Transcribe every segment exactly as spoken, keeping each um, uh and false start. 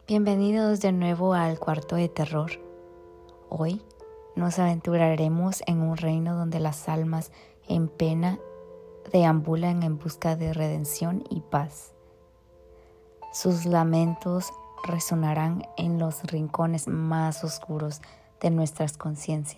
Bienvenidos de nuevo al cuarto de terror. Hoy nos aventuraremos en un reino donde las almas en pena deambulan en busca de redención y paz. Sus lamentos resonarán en los rincones más oscuros de nuestras conciencias.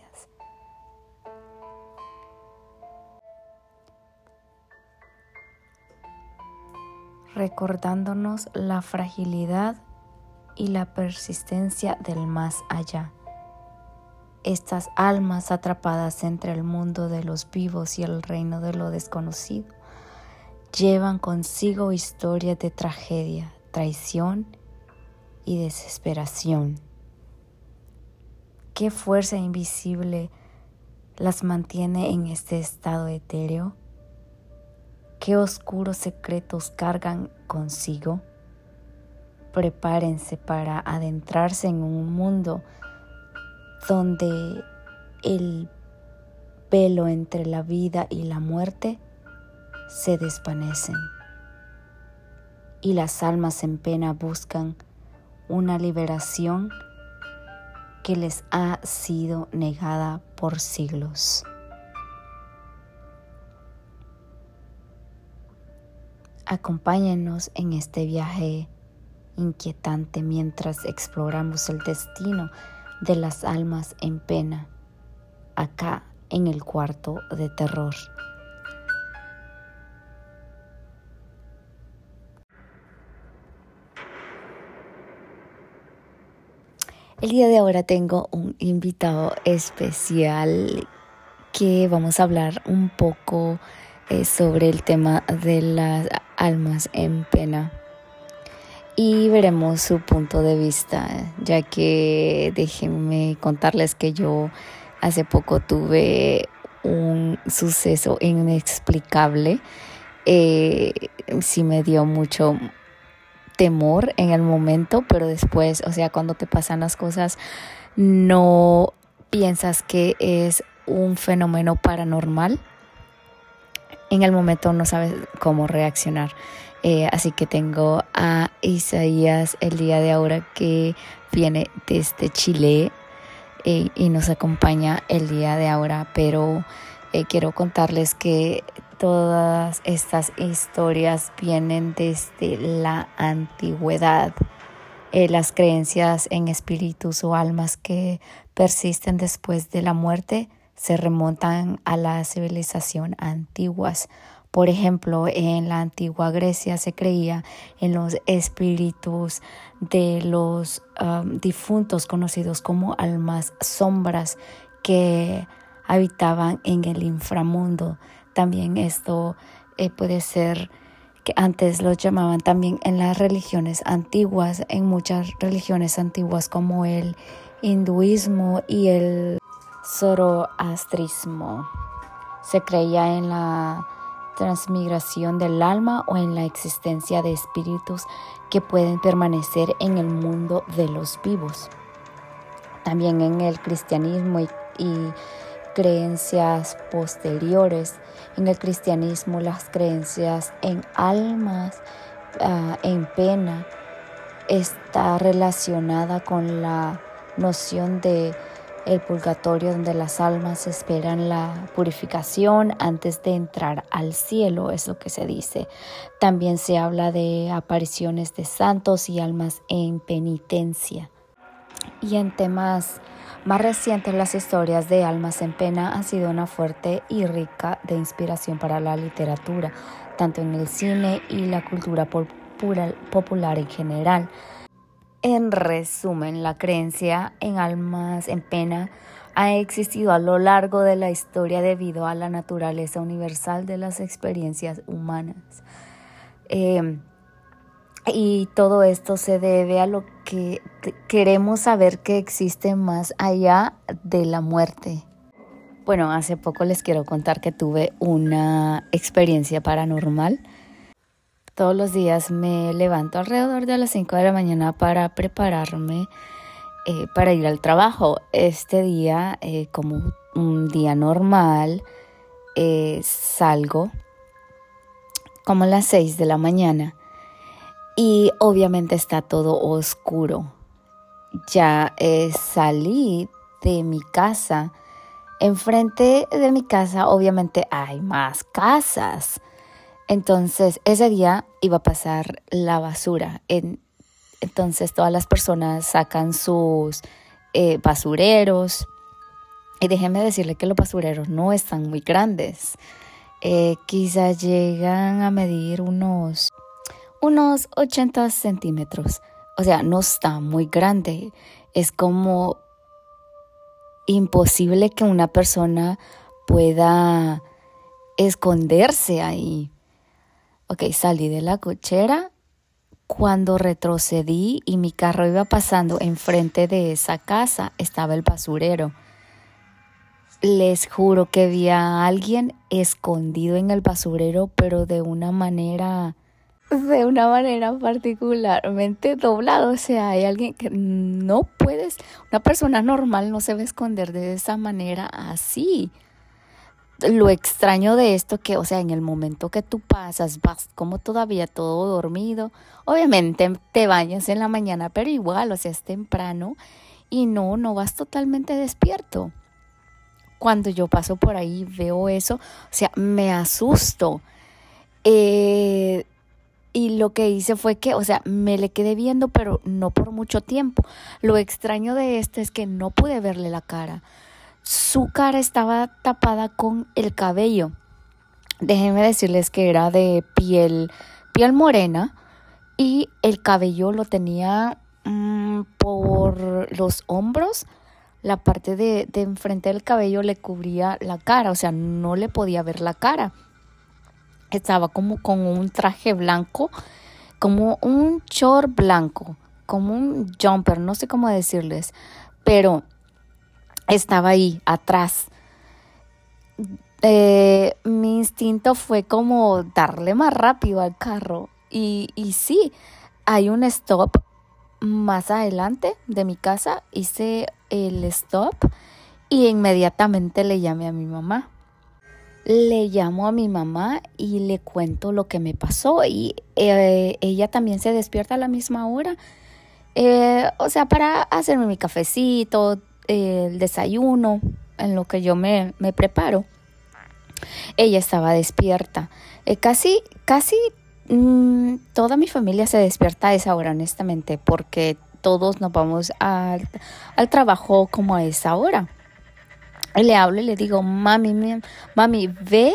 Recordándonos la fragilidad y la persistencia del más allá. Estas almas atrapadas entre el mundo de los vivos y el reino de lo desconocido llevan consigo historias de tragedia, traición y desesperación. ¿Qué fuerza invisible las mantiene en este estado etéreo? ¿Qué oscuros secretos cargan consigo? Prepárense para adentrarse en un mundo donde el velo entre la vida y la muerte se desvanecen y las almas en pena buscan una liberación que les ha sido negada por siglos. Acompáñenos en este viaje inquietante mientras exploramos el destino de las almas en pena, acá en el cuarto de terror. El día de ahora tengo un invitado especial que vamos a hablar un poco eh, sobre el tema de las almas en pena. Y veremos su punto de vista, ya que déjenme contarles que yo hace poco tuve un suceso inexplicable. Eh, sí me dio mucho temor en el momento, pero después, o sea, cuando te pasan las cosas, no piensas que es un fenómeno paranormal. En el momento no sabes cómo reaccionar. Eh, así que tengo a Isaías el día de ahora que viene desde Chile eh, y nos acompaña el día de ahora, pero eh, quiero contarles que todas estas historias vienen desde la antigüedad. Eh, las creencias en espíritus o almas que persisten después de la muerte se remontan a la civilización antiguas. Por ejemplo, en la antigua Grecia se creía en los espíritus de los um, difuntos conocidos como almas sombras que habitaban en el inframundo. También esto eh, puede ser que antes los llamaban también en las religiones antiguas, en muchas religiones antiguas como el hinduismo y el zoroastrismo. Se creía en la transmigración del alma o en la existencia de espíritus que pueden permanecer en el mundo de los vivos. También en el cristianismo y, y creencias posteriores. En el cristianismo las creencias en almas uh, en pena está relacionada con la noción de el purgatorio, donde las almas esperan la purificación antes de entrar al cielo, es lo que se dice. También se habla de apariciones de santos y almas en penitencia. Y en temas más recientes, las historias de almas en pena han sido una fuerte y rica de inspiración para la literatura, tanto en el cine y la cultura popular, popular en general. En resumen, la creencia en almas en pena ha existido a lo largo de la historia debido a la naturaleza universal de las experiencias humanas. Eh, y todo esto se debe a lo que queremos saber que existe más allá de la muerte. Bueno, hace poco les quiero contar que tuve una experiencia paranormal. Todos los días me levanto alrededor de las cinco de la mañana para prepararme eh, para ir al trabajo. Este día, eh, como un día normal, eh, salgo como a las seis de la mañana y obviamente está todo oscuro. Ya eh, salí de mi casa. Enfrente de mi casa obviamente hay más casas. Entonces ese día iba a pasar la basura. En, entonces todas las personas sacan sus eh, basureros. Y déjeme decirle que los basureros no están muy grandes. Eh, quizás llegan a medir unos, unos ochenta centímetros. O sea, no está muy grande. Es como imposible que una persona pueda esconderse ahí. Ok, salí de la cochera. Cuando retrocedí y mi carro iba pasando enfrente de esa casa, estaba el basurero. Les juro que vi a alguien escondido en el basurero, pero de una manera, de una manera particularmente doblado. O sea, hay alguien que no puedes, una persona normal no se va a esconder de esa manera así. Lo extraño de esto que, o sea, en el momento que tú pasas, vas como todavía todo dormido. Obviamente te bañas en la mañana, pero igual, o sea, es temprano y no, no vas totalmente despierto. Cuando yo paso por ahí veo eso, o sea, me asusto. Eh, y lo que hice fue que, o sea, me le quedé viendo, pero no por mucho tiempo. Lo extraño de esto es que no pude verle la cara. Su cara estaba tapada con el cabello. Déjenme decirles que era de piel, piel morena y el cabello lo tenía mmm, por los hombros. La parte de, de enfrente del cabello le cubría la cara, o sea, no le podía ver la cara. Estaba como con un traje blanco, como un short blanco, como un jumper, no sé cómo decirles, pero estaba ahí atrás. Eh, mi instinto fue como darle más rápido al carro y, y sí, hay un stop más adelante de mi casa. Hice el stop y inmediatamente le llamé a mi mamá. Le llamo a mi mamá y le cuento lo que me pasó y eh, ella también se despierta a la misma hora. Eh, o sea, para hacerme mi cafecito, eh, el desayuno, en lo que yo me, me preparo. Ella estaba despierta. Eh, casi, casi mmm, toda mi familia se despierta a esa hora, honestamente, porque todos nos vamos al, al trabajo como a esa hora. Le hablo y le digo, mami, mami, ve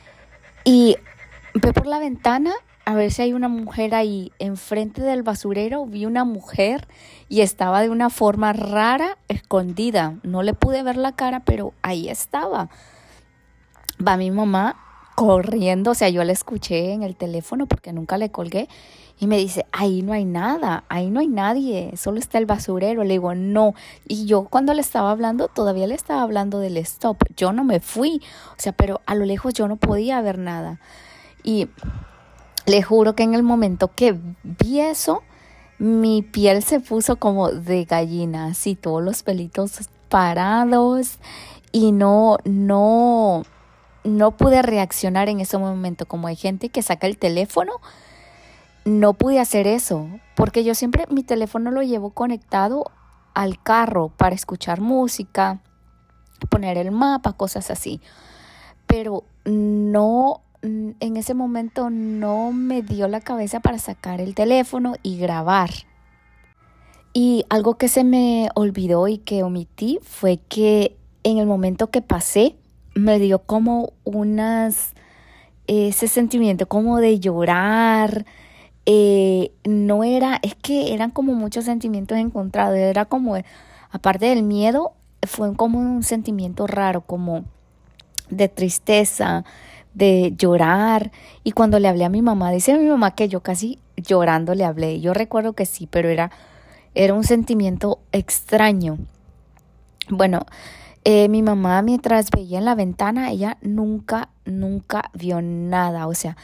y ve por la ventana a ver si hay una mujer ahí. Enfrente del basurero vi una mujer y estaba de una forma rara, escondida. No le pude ver la cara, pero ahí estaba. Va mi mamá corriendo, o sea, yo la escuché en el teléfono porque nunca le colgué. Y me dice, ahí no hay nada, ahí no hay nadie, solo está el basurero. Le digo, no. Y yo cuando le estaba hablando, todavía le estaba hablando del stop. Yo no me fui, o sea, pero a lo lejos yo no podía ver nada. Y le juro que en el momento que vi eso, mi piel se puso como de gallina, así todos los pelitos parados. Y no, no, no pude reaccionar en ese momento. Como hay gente que saca el teléfono, no pude hacer eso, porque yo siempre mi teléfono lo llevo conectado al carro para escuchar música, poner el mapa, cosas así. Pero no, en ese momento no me dio la cabeza para sacar el teléfono y grabar. Y algo que se me olvidó y que omití fue que en el momento que pasé, me dio como unas, ese sentimiento como de llorar. Eh, no era, es que eran como muchos sentimientos encontrados, era como, aparte del miedo, fue como un sentimiento raro, como de tristeza, de llorar. Y cuando le hablé a mi mamá, dice a mi mamá que yo casi llorando le hablé. Yo recuerdo que sí, pero era, era un sentimiento extraño. Bueno, eh, mi mamá mientras veía en la ventana, ella nunca, nunca vio nada, o sea,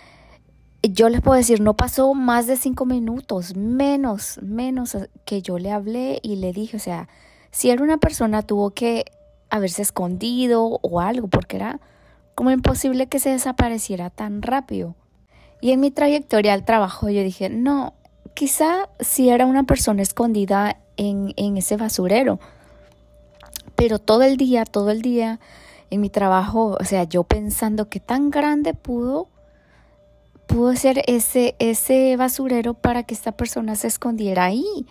yo les puedo decir, no pasó más de cinco minutos, menos, menos que yo le hablé y le dije, o sea, si era una persona tuvo que haberse escondido o algo, porque era como imposible que se desapareciera tan rápido. Y en mi trayectoria al trabajo yo dije, no, quizá si era una persona escondida en, en ese basurero, pero todo el día, todo el día en mi trabajo, o sea, yo pensando que tan grande pudo, pudo ser ese, ese basurero para que esta persona se escondiera ahí.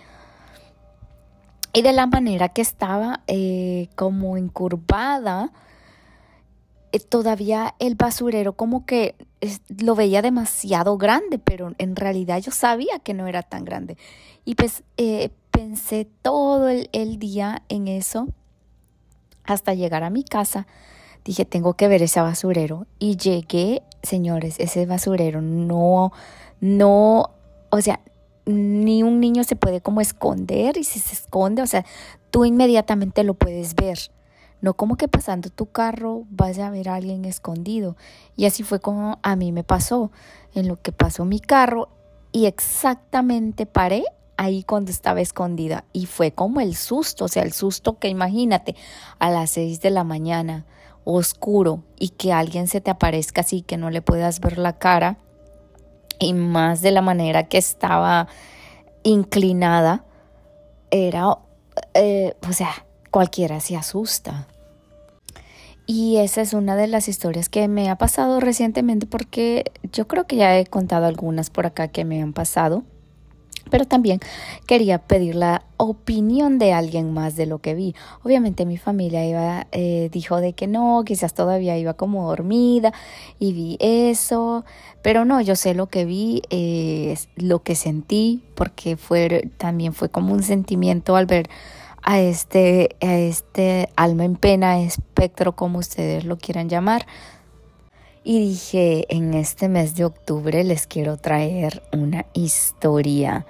Y de la manera que estaba eh, como encurvada, eh, todavía el basurero como que es- lo veía demasiado grande, pero en realidad yo sabía que no era tan grande. Y pues eh, pensé todo el, el día en eso hasta llegar a mi casa. Dije, tengo que ver ese basurero. Y llegué, señores, ese basurero no, no, o sea, ni un niño se puede como esconder y si se esconde, o sea, tú inmediatamente lo puedes ver. No como que pasando tu carro vas a ver a alguien escondido. Y así fue como a mí me pasó, en lo que pasó mi carro y exactamente paré ahí cuando estaba escondida. Y fue como el susto, o sea, el susto que imagínate a las seis de la mañana, oscuro, y que alguien se te aparezca así que no le puedas ver la cara y más de la manera que estaba inclinada, era, eh, o sea, cualquiera se asusta. Y esa es una de las historias que me ha pasado recientemente porque yo creo que ya he contado algunas por acá que me han pasado, pero también quería pedir la opinión de alguien más de lo que vi. Obviamente mi familia iba, eh, dijo de que no, quizás todavía iba como dormida y vi eso, pero no, yo sé lo que vi, eh, lo que sentí, porque fue, también fue como un sentimiento al ver a este, a este alma en pena, espectro, como ustedes lo quieran llamar. Y dije, en este mes de octubre les quiero traer una historia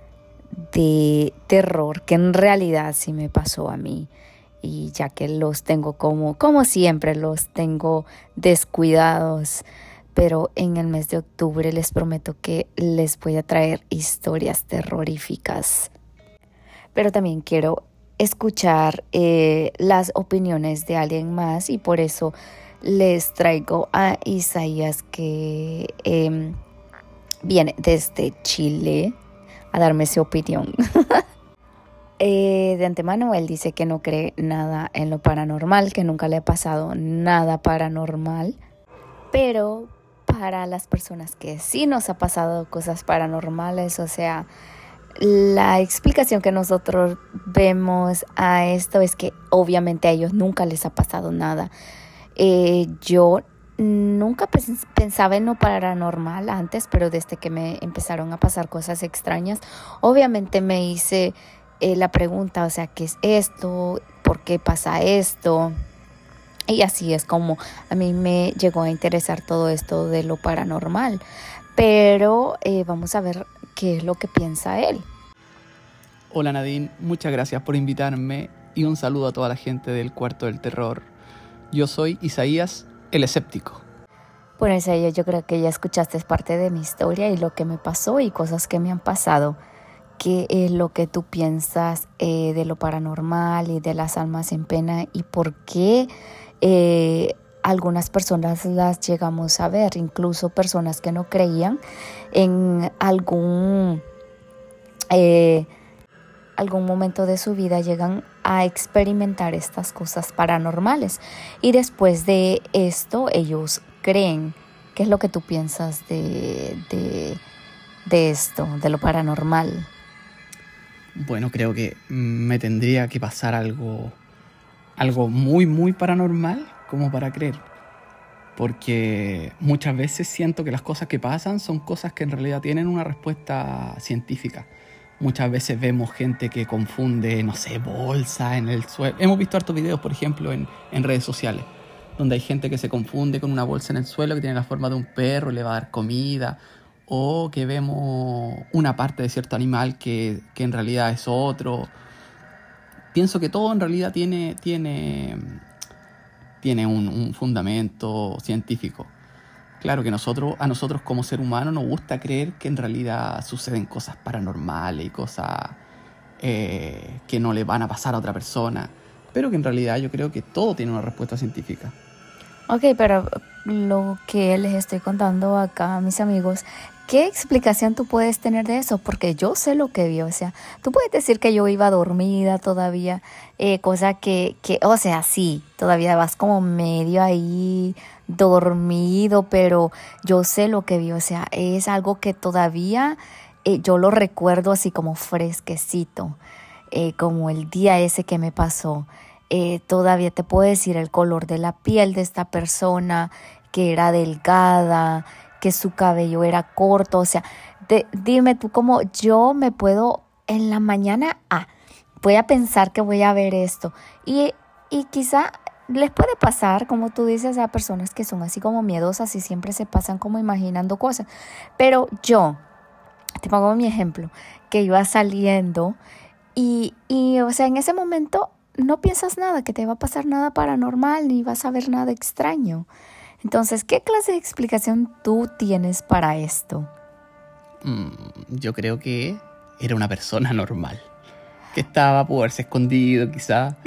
de terror que en realidad sí me pasó a mí. Y ya que los tengo como, como siempre, los tengo descuidados. Pero en el mes de octubre les prometo que les voy a traer historias terroríficas. Pero también quiero escuchar eh, las opiniones de alguien más y por eso les traigo a Isaías que eh, viene desde Chile a darme su opinión. eh, de antemano él dice que no cree nada en lo paranormal, que nunca le ha pasado nada paranormal, pero para las personas que sí nos ha pasado cosas paranormales, o sea, la explicación que nosotros vemos a esto es que obviamente a ellos nunca les ha pasado nada. Eh, yo nunca pens- pensaba en lo paranormal antes, pero desde que me empezaron a pasar cosas extrañas, obviamente me hice eh, la pregunta, o sea, ¿qué es esto? ¿Por qué pasa esto? Y así es como a mí me llegó a interesar todo esto de lo paranormal. Pero eh, vamos a ver qué es lo que piensa él. Hola Nadine, muchas gracias por invitarme y un saludo a toda la gente del Cuarto del Terror. Yo soy Isaías, el escéptico. Bueno, Isaías, yo creo que ya escuchaste parte de mi historia y lo que me pasó y cosas que me han pasado. ¿Qué es lo que tú piensas eh, de lo paranormal y de las almas en pena y por qué eh, algunas personas las llegamos a ver, incluso personas que no creían en algún, eh, algún momento de su vida llegan a experimentar estas cosas paranormales y después de esto ellos creen? ¿Qué es lo que tú piensas de, de, de esto, de lo paranormal? Bueno, creo que me tendría que pasar algo, algo muy, muy paranormal como para creer. Porque muchas veces siento que las cosas que pasan son cosas que en realidad tienen una respuesta científica. Muchas veces vemos gente que confunde, no sé, bolsas en el suelo. Hemos visto hartos videos, por ejemplo, en, en redes sociales, donde hay gente que se confunde con una bolsa en el suelo que tiene la forma de un perro y le va a dar comida, o que vemos una parte de cierto animal que, que en realidad es otro. Pienso que todo en realidad tiene, tiene, tiene un, un fundamento científico. Claro que nosotros, a nosotros como ser humano nos gusta creer que en realidad suceden cosas paranormales y cosas eh, que no le van a pasar a otra persona, pero que en realidad yo creo que todo tiene una respuesta científica. Ok, pero lo que les estoy contando acá a mis amigos, ¿qué explicación tú puedes tener de eso? Porque yo sé lo que vi, o sea, tú puedes decir que yo iba dormida todavía, eh, cosa que, que, o sea, sí, todavía vas como medio ahí dormido, pero yo sé lo que vi, o sea, es algo que todavía eh, yo lo recuerdo así como fresquecito, eh, como el día ese que me pasó. Eh, todavía te puedo decir el color de la piel de esta persona, que era delgada, que su cabello era corto, o sea, de- dime tú cómo yo me puedo en la mañana, ah, voy a pensar que voy a ver esto y, y quizá les puede pasar, como tú dices, a personas que son así como miedosas y siempre se pasan como imaginando cosas, pero yo, te pongo mi ejemplo, que iba saliendo y, y, o sea, en ese momento no piensas nada, que te va a pasar nada paranormal, ni vas a ver nada extraño. Entonces, ¿qué clase de explicación tú tienes para esto? Mm, yo creo que era una persona normal. Que estaba, pudo haberse escondido, quizá.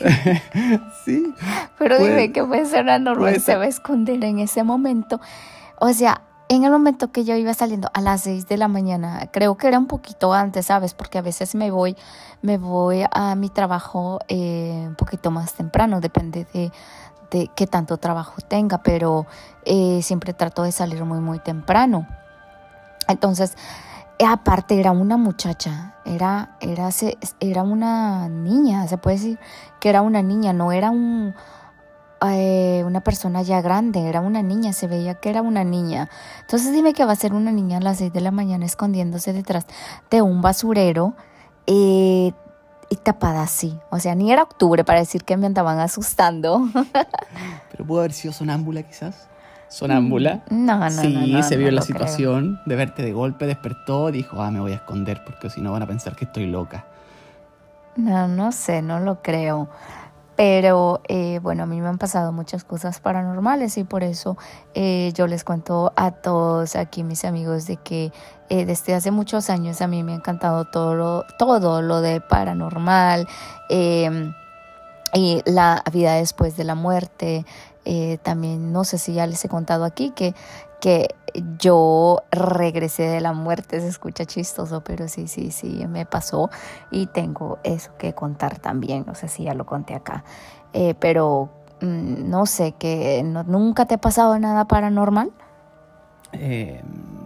Sí, Pero puede, dime, ¿qué persona puede normal se ser. va a esconder en ese momento? O sea, en el momento que yo iba saliendo a las seis de la mañana, creo que era un poquito antes, ¿sabes? Porque a veces me voy, me voy a mi trabajo eh, un poquito más temprano, depende de, de qué tanto trabajo tenga, pero eh, siempre trato de salir muy, muy temprano. Entonces, eh, aparte era una muchacha, era, era, se- era una niña, se puede decir que era una niña, no era un, eh, una persona ya grande, era una niña, se veía que era una niña. Entonces dime que va a ser una niña a las seis de la mañana escondiéndose detrás de un basurero eh, y tapada así. O sea, ni era octubre para decir que me andaban asustando. Pero pudo haber sido sonámbula, quizás. Mm, Sonámbula. No, no, no, Sí, no, se vio no en la lo creo. situación de verte de golpe, despertó, dijo, ah, me voy a esconder porque si no van a pensar que estoy loca. No, no sé, no lo creo. Pero eh, bueno, a mí me han pasado muchas cosas paranormales y por eso eh, yo les cuento a todos aquí mis amigos de que eh, desde hace muchos años a mí me ha encantado todo lo, todo lo de paranormal, eh, y la vida después de la muerte. Eh, también no sé si ya les he contado aquí que, que yo regresé de la muerte, se escucha chistoso, pero sí, sí, sí, me pasó y tengo eso que contar también, no sé si ya lo conté acá. Eh, pero mm, no sé, que no- nunca te ha pasado nada paranormal. Eh,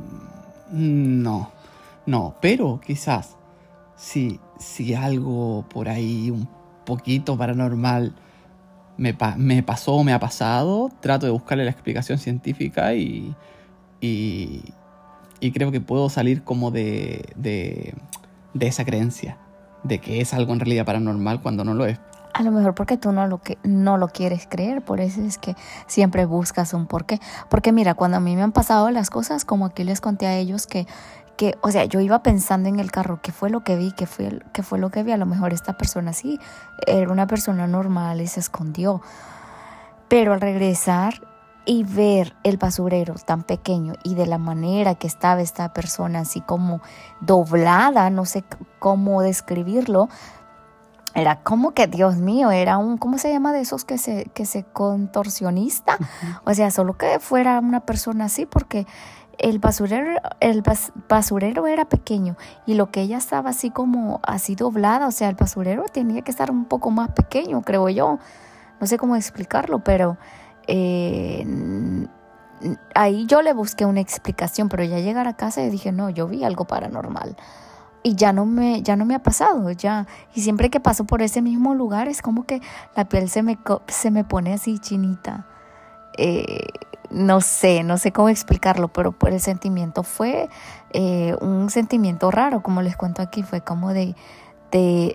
no, no, pero quizás si, si algo por ahí un poquito paranormal me, pa- me pasó o me ha pasado, trato de buscarle la explicación científica y, y, y creo que puedo salir como de, de, de esa creencia, de que es algo en realidad paranormal cuando no lo es. A lo mejor porque tú no lo que no lo quieres creer, por eso es que siempre buscas un porqué. Porque mira, cuando a mí me han pasado las cosas, como aquí les conté a ellos que, que, o sea, yo iba pensando en el carro, qué fue lo que vi, qué fue, qué fue lo que vi. A lo mejor esta persona sí era una persona normal y se escondió. Pero al regresar y ver el basurero tan pequeño y de la manera que estaba esta persona así como doblada, no sé c- cómo describirlo, era como que, Dios mío, era un, ¿cómo se llama de esos que se, que se contorsionista? Ujú. O sea, solo que fuera una persona así, porque el basurero, el bas- basurero era pequeño y lo que ella estaba así como así doblada, o sea, el basurero tenía que estar un poco más pequeño, creo yo. No sé cómo explicarlo, pero eh, n- n- ahí yo le busqué una explicación, pero ya llegar a casa y dije, no, yo vi algo paranormal. Y ya no me, ya no me ha pasado, ya. Y siempre que paso por ese mismo lugar es como que la piel se me, co- se me pone así chinita. Eh, no sé, no sé cómo explicarlo, pero por el sentimiento fue eh, un sentimiento raro, como les cuento aquí, fue como de, de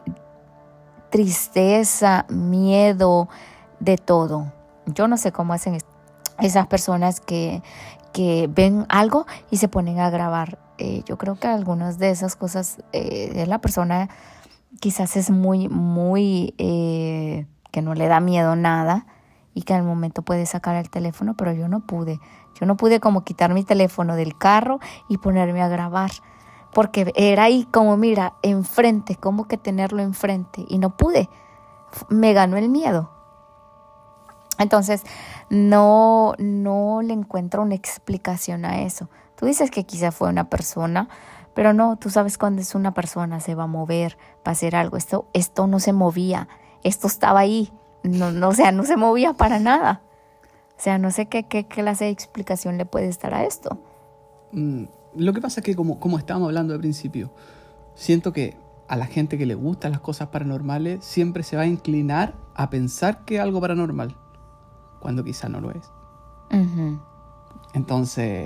tristeza, miedo, de todo. Yo no sé cómo hacen es- esas personas que, que ven algo y se ponen a grabar. Eh, yo creo que algunas de esas cosas, eh, la persona quizás es muy, muy, eh, que no le da miedo nada y que al momento puede sacar el teléfono, pero yo no pude. Yo no pude como quitar mi teléfono del carro y ponerme a grabar, porque era ahí como, mira, enfrente, como que tenerlo enfrente y no pude. F- Me ganó el miedo. Entonces, no, no le encuentro una explicación a eso. Tú dices que quizá fue una persona, pero no, tú sabes cuando es una persona, se va a mover, va a hacer algo. Esto, esto no se movía, esto estaba ahí, no, no, o sea, no se movía para nada. O sea, no sé qué, qué clase de explicación le puede estar a esto. Mm, lo que pasa es que, como, como estábamos hablando al principio, siento que a la gente que le gustan las cosas paranormales siempre se va a inclinar a pensar que es algo paranormal, cuando quizá no lo es. Uh-huh. Entonces,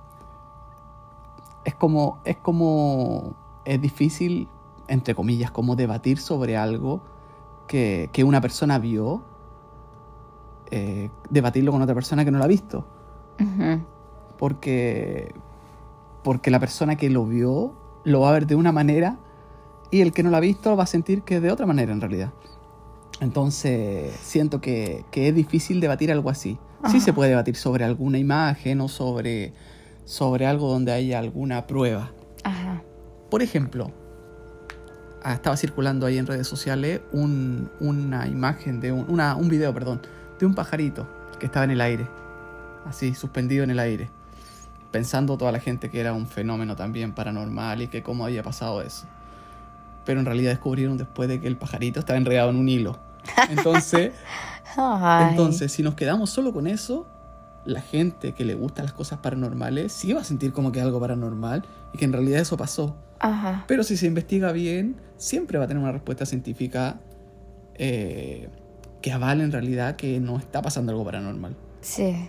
es como, es como, es difícil, entre comillas, como debatir sobre algo que, que una persona vio, eh, debatirlo con otra persona que no lo ha visto. Uh-huh. Porque, porque la persona que lo vio lo va a ver de una manera y el que no lo ha visto va a sentir que es de otra manera en realidad. Entonces, siento que, que es difícil debatir algo así. Ajá. Sí se puede debatir sobre alguna imagen o sobre, sobre algo donde haya alguna prueba. Ajá. Por ejemplo, estaba circulando ahí en redes sociales un, una imagen, de un, una, un video, perdón, de un pajarito que estaba en el aire, así, suspendido en el aire, pensando toda la gente que era un fenómeno también paranormal y que cómo había pasado eso. Pero en realidad descubrieron después de que el pajarito estaba enredado en un hilo. Entonces, entonces, si nos quedamos solo con eso, la gente que le gustan las cosas paranormales sí va a sentir como que es algo paranormal y que en realidad eso pasó. Ajá. Pero si se investiga bien, siempre va a tener una respuesta científica eh, que avale en realidad que no está pasando algo paranormal. Sí.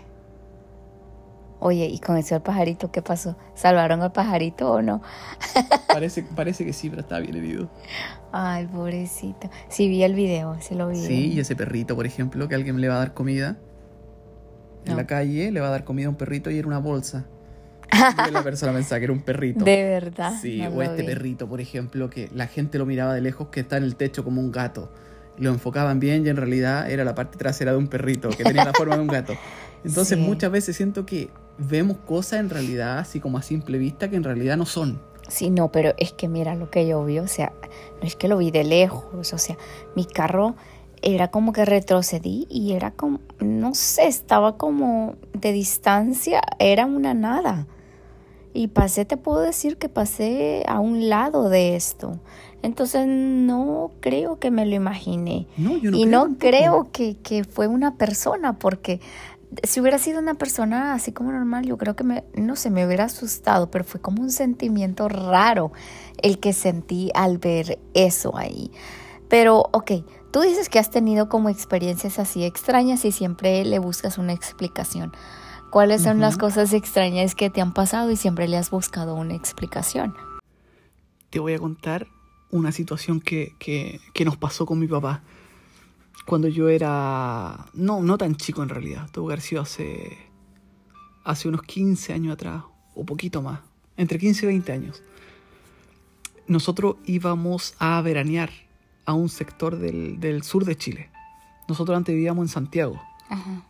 Oye, ¿y con eso el pajarito qué pasó? ¿Salvaron al pajarito o no? Parece, parece que sí, pero estaba bien herido. Ay, pobrecito. Sí, vi el video, sí lo vi. Sí, y ese perrito, por ejemplo, que alguien le va a dar comida en no. la calle, le va a dar comida a un perrito y era una bolsa. Y la persona pensaba que era un perrito. ¿De verdad? Sí, no o este vi. perrito, por ejemplo, que la gente lo miraba de lejos, que está en el techo como un gato. Lo enfocaban bien y en realidad era la parte trasera de un perrito, que tenía la forma de un gato. Entonces, sí. muchas veces siento que vemos cosas en realidad, así como a simple vista, que en realidad no son. Sí, no, pero es que mira lo que yo vi, o sea, no es que lo vi de lejos, o sea, mi carro era como que retrocedí y era como, no sé, estaba como de distancia, era una nada. Y pasé, te puedo decir que pasé a un lado de esto. Entonces no creo que me lo imaginé. No, yo no y creo no tampoco. creo que, que fue una persona, porque si hubiera sido una persona así como normal, yo creo que me, no sé, me hubiera asustado, pero fue como un sentimiento raro el que sentí al ver eso ahí. Pero, ok, tú dices que has tenido como experiencias así extrañas y siempre le buscas una explicación. ¿Cuáles son uh-huh. las cosas extrañas que te han pasado y siempre le has buscado una explicación? Te voy a contar una situación que, que, que nos pasó con mi papá. Cuando yo era... No, no tan chico en realidad. Tuvo que haber sido hace... Hace unos quince años atrás. O poquito más. Entre quince y veinte años. Nosotros íbamos a veranear a un sector del, del sur de Chile. Nosotros antes vivíamos en Santiago. Ajá.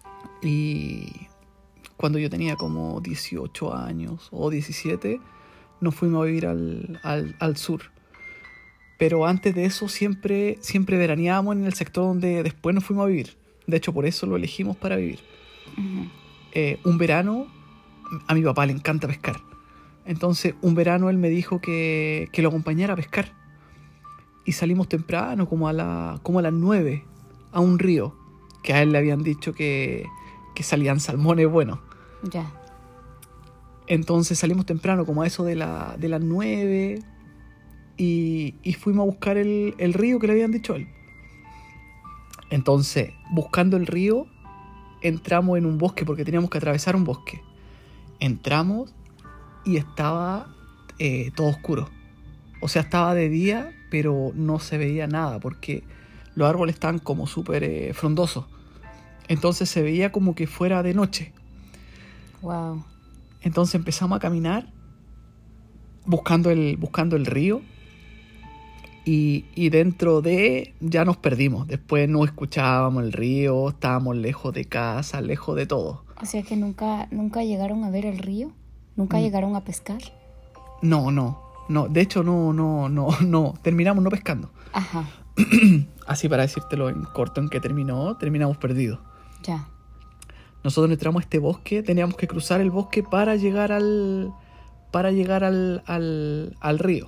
Y cuando yo tenía como dieciocho años o diecisiete, nos fuimos a vivir al, al, al sur. Pero antes de eso siempre, siempre veraneábamos en el sector donde después nos fuimos a vivir. De hecho, por eso lo elegimos para vivir. Uh-huh. Eh, un verano, a mi papá le encanta pescar. Entonces, un verano él me dijo que, que lo acompañara a pescar. Y salimos temprano, como a, la, como a las nueve, a un río. Que a él le habían dicho que, que salían salmones buenos. Ya. Yeah. Entonces salimos temprano, como a eso de, la, de las nueve... Y, y fuimos a buscar el, el río que le habían dicho a él. Entonces, buscando el río, entramos en un bosque porque teníamos que atravesar un bosque. Entramos y estaba eh, todo oscuro. O sea, estaba de día, pero no se veía nada porque los árboles estaban como súper eh, frondosos. Entonces se veía como que fuera de noche. Wow. Entonces empezamos a caminar buscando el, buscando el río. Y, y dentro de ya nos perdimos. Después no escuchábamos el río, estábamos lejos de casa, lejos de todo. O sea que nunca, nunca llegaron a ver el río, nunca mm. llegaron a pescar. No, no, no. De hecho no, no, no, no. Terminamos no pescando. Ajá. Así para decírtelo en corto en que terminó, terminamos perdidos. Ya. Nosotros entramos a este bosque, teníamos que cruzar el bosque para llegar al, para llegar al, al, al río.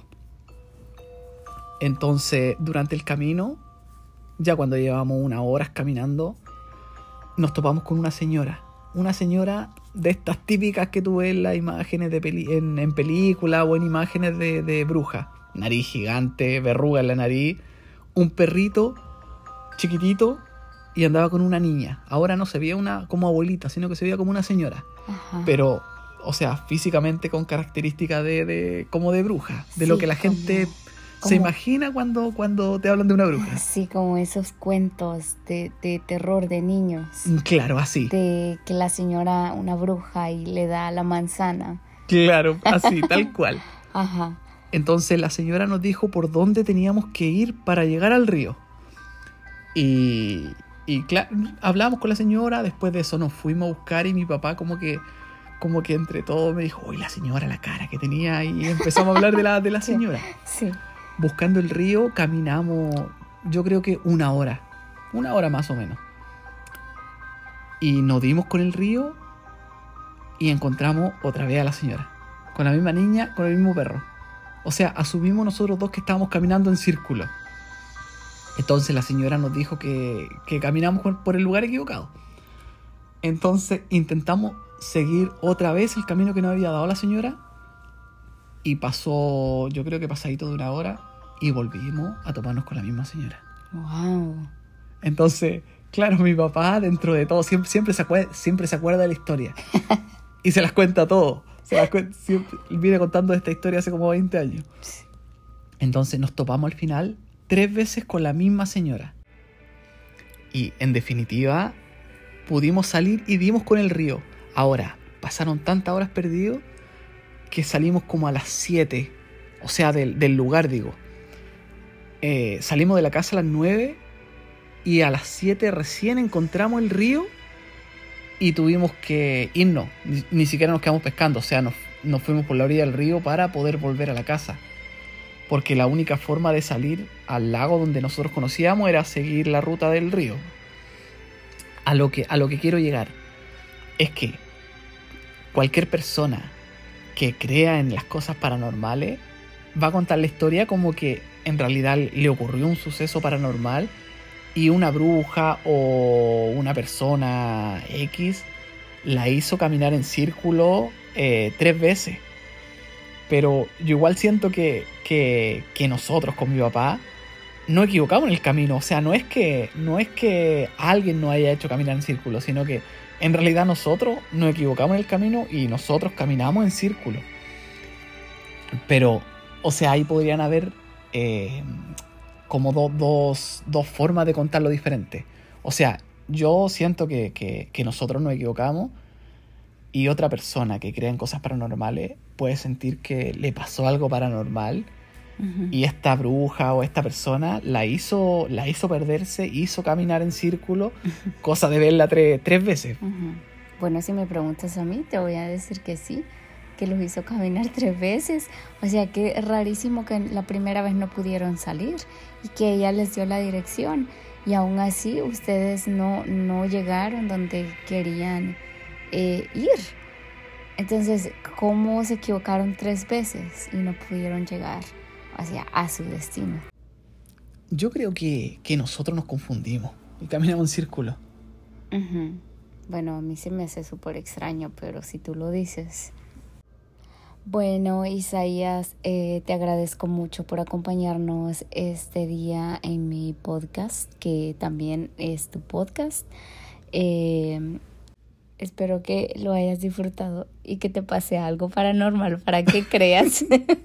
Entonces, durante el camino, ya cuando llevamos unas horas caminando, nos topamos con una señora. Una señora de estas típicas que tú ves en las imágenes de peli- en, en películas o en imágenes de, de brujas. Nariz gigante, verruga en la nariz, un perrito chiquitito y andaba con una niña. Ahora no se veía una como abuelita, sino que se veía como una señora. Ajá. Pero, o sea, físicamente con características de, de como de bruja, de Sí, lo que la como- gente como- se imagina cuando, cuando te hablan de una bruja. Sí, como esos cuentos de, de terror de niños. Claro, así. De que la señora, una bruja, y le da la manzana. Claro, así, tal cual. Ajá. Entonces la señora nos dijo por dónde teníamos que ir para llegar al río. Y, y claro, hablamos con la señora, después de eso nos fuimos a buscar y mi papá como que, como que entre todos me dijo, uy, la señora, la cara que tenía, y empezamos a hablar de la, de la señora. Sí. Buscando el río caminamos, yo creo que una hora, una hora más o menos. Y nos dimos con el río y encontramos otra vez a la señora, con la misma niña, con el mismo perro. O sea, asumimos nosotros dos que estábamos caminando en círculo. Entonces la señora nos dijo que, que caminamos por el lugar equivocado. Entonces intentamos seguir otra vez el camino que nos había dado la señora. Y pasó, yo creo que pasadito de una hora, y volvimos a toparnos con la misma señora. Wow. Entonces, claro, mi papá, dentro de todo, siempre, siempre, se, acuerda, siempre se acuerda de la historia. Y se las cuenta todo. Se las cuenta, siempre, viene contando esta historia hace como veinte años. Entonces nos topamos al final tres veces con la misma señora. Y en definitiva, pudimos salir y dimos con el río. Ahora, pasaron tantas horas perdidos que salimos como a las siete. O sea, del, del lugar, digo. Eh, salimos de la casa a las nueve y a las siete recién encontramos el río y tuvimos que irnos. Ni, ni siquiera nos quedamos pescando. O sea, nos, nos fuimos por la orilla del río para poder volver a la casa. Porque la única forma de salir al lago donde nosotros conocíamos era seguir la ruta del río. A lo que, a lo que quiero llegar es que cualquier persona que crea en las cosas paranormales va a contar la historia como que en realidad le ocurrió un suceso paranormal y una bruja o una persona X la hizo caminar en círculo eh, tres veces. Pero yo igual siento que, que, que nosotros con mi papá no equivocamos en el camino. O sea, no es que, no es que alguien nos haya hecho caminar en círculo, sino que en realidad nosotros nos equivocamos en el camino y nosotros caminamos en círculo. Pero, o sea, ahí podrían haber eh, como do, dos, dos formas de contarlo diferentes. O sea, yo siento que, que, que nosotros nos equivocamos y otra persona que cree en cosas paranormales puede sentir que le pasó algo paranormal. Uh-huh. Y esta bruja o esta persona la hizo, la hizo perderse, hizo caminar en círculo, uh-huh. cosa de verla tres, tres veces. Uh-huh. Bueno, si me preguntas a mí, te voy a decir que sí, que los hizo caminar tres veces. O sea, que es rarísimo que la primera vez no pudieron salir y que ella les dio la dirección. Y aún así, ustedes no, no llegaron donde querían eh, ir. Entonces, ¿cómo se equivocaron tres veces y no pudieron llegar hacia a su destino? Yo creo que, que nosotros nos confundimos y caminamos en círculo. Uh-huh. Bueno, a mí se me hace súper extraño, pero si tú lo dices. Bueno, Isaías, eh, te agradezco mucho por acompañarnos este día en mi podcast, que también es tu podcast. Eh, espero que lo hayas disfrutado y que te pase algo paranormal para que creas.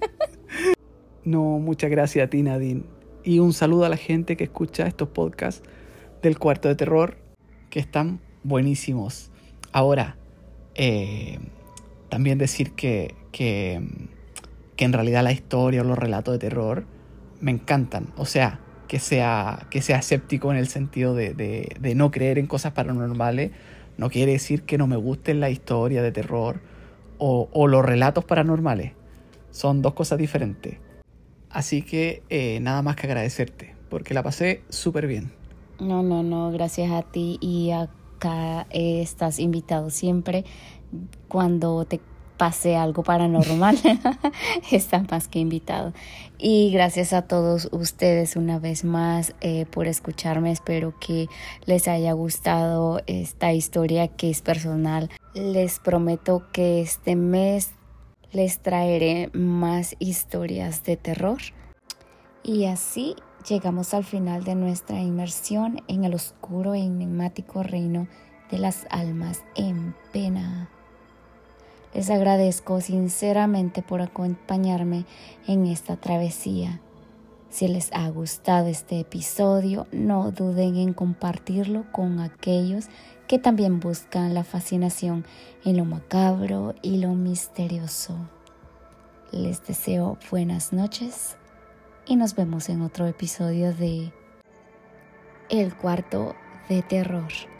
No, muchas gracias a ti, Nadine. Y un saludo a la gente que escucha estos podcasts del Cuarto de Terror, que están buenísimos. Ahora, eh, también decir que, que, que en realidad la historia o los relatos de terror me encantan. O sea, que sea, que sea escéptico en el sentido de, de, de no creer en cosas paranormales no quiere decir que no me gusten la historia de terror o, o los relatos paranormales. Son dos cosas diferentes. Así que eh, nada más que agradecerte, porque la pasé súper bien. No, no, no, gracias a ti y a acá eh, estás invitado siempre cuando te pase algo paranormal. Estás más que invitado. Y gracias a todos ustedes una vez más eh, por escucharme. Espero que les haya gustado esta historia que es personal. Les prometo que este mes les traeré más historias de terror. Y así llegamos al final de nuestra inmersión en el oscuro e enigmático reino de las almas en pena. Les agradezco sinceramente por acompañarme en esta travesía. Si les ha gustado este episodio, no duden en compartirlo con aquellos que también buscan la fascinación en lo macabro y lo misterioso. Les deseo buenas noches y nos vemos en otro episodio de El Cuarto de Terror.